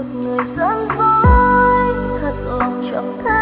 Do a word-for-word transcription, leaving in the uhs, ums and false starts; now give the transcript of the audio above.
một người gian dối thật lòng chẳng thể